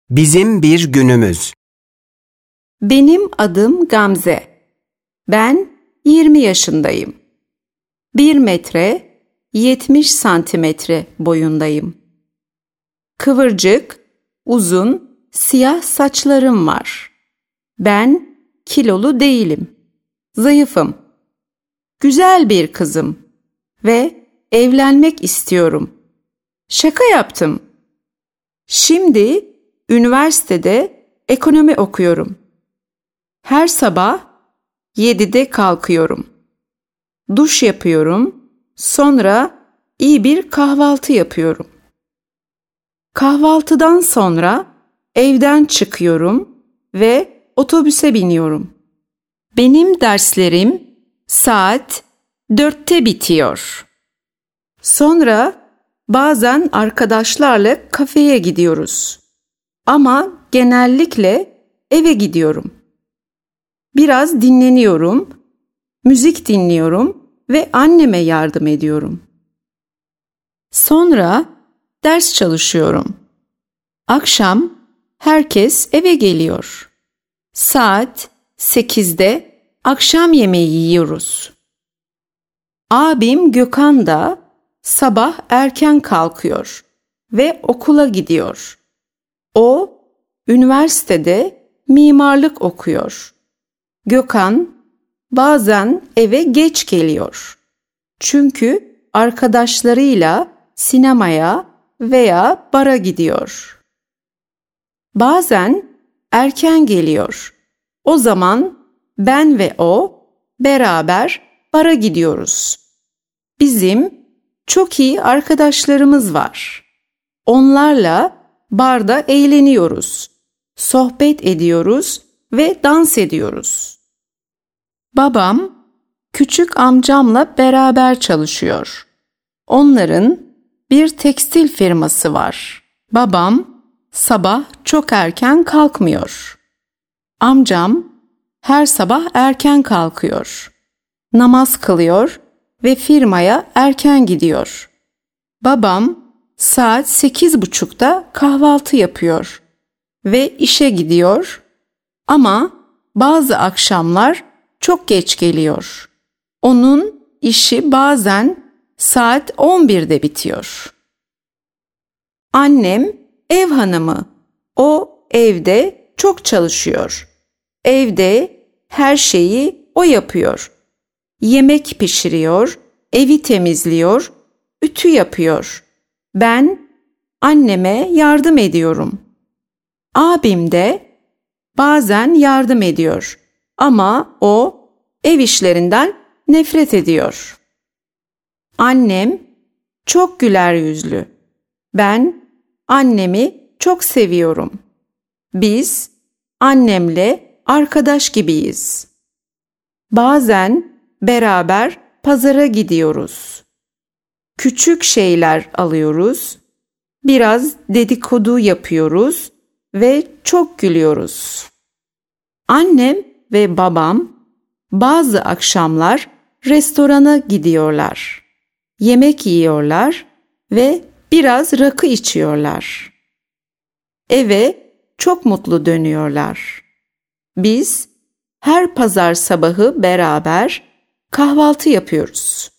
Bizim bir günümüz. Benim adım Gamze. Ben 20 yaşındayım. 1 metre 70 santimetre boyundayım. Kıvırcık, uzun, siyah saçlarım var. Ben kilolu değilim. Zayıfım. Güzel bir kızım ve evlenmek istiyorum. Şaka yaptım. Şimdi üniversitede ekonomi okuyorum. Her sabah 7'de kalkıyorum. Duş yapıyorum. Sonra iyi bir kahvaltı yapıyorum. Kahvaltıdan sonra evden çıkıyorum ve otobüse biniyorum. Benim derslerim saat 4'te bitiyor. Sonra bazen arkadaşlarla kafeye gidiyoruz. Ama genellikle eve gidiyorum. Biraz dinleniyorum, müzik dinliyorum ve anneme yardım ediyorum. Sonra ders çalışıyorum. Akşam herkes eve geliyor. Saat 8'de akşam yemeği yiyoruz. Abim Gökhan da sabah erken kalkıyor ve okula gidiyor. O üniversitede mimarlık okuyor. Gökhan bazen eve geç geliyor. Çünkü arkadaşlarıyla sinemaya veya bara gidiyor. Bazen erken geliyor. O zaman ben ve o beraber bara gidiyoruz. Bizim çok iyi arkadaşlarımız var. Onlarla barda eğleniyoruz, sohbet ediyoruz ve dans ediyoruz. Babam küçük amcamla beraber çalışıyor. Onların bir tekstil firması var. Babam sabah çok erken kalkmıyor. Amcam her sabah erken kalkıyor. Namaz kılıyor ve firmaya erken gidiyor. Babam saat 8.30'da kahvaltı yapıyor ve işe gidiyor ama bazı akşamlar çok geç geliyor. Onun işi bazen saat 11'de bitiyor. Annem ev hanımı. O evde çok çalışıyor. Evde her şeyi o yapıyor. Yemek pişiriyor, evi temizliyor, ütü yapıyor. Ben anneme yardım ediyorum. Abim de bazen yardım ediyor ama o ev işlerinden nefret ediyor. Annem çok güler yüzlü. Ben annemi çok seviyorum. Biz annemle arkadaş gibiyiz. Bazen beraber pazara gidiyoruz. Küçük şeyler alıyoruz, biraz dedikodu yapıyoruz ve çok gülüyoruz. Annem ve babam bazı akşamlar restorana gidiyorlar. Yemek yiyorlar ve biraz rakı içiyorlar. Eve çok mutlu dönüyorlar. Biz her pazar sabahı beraber kahvaltı yapıyoruz.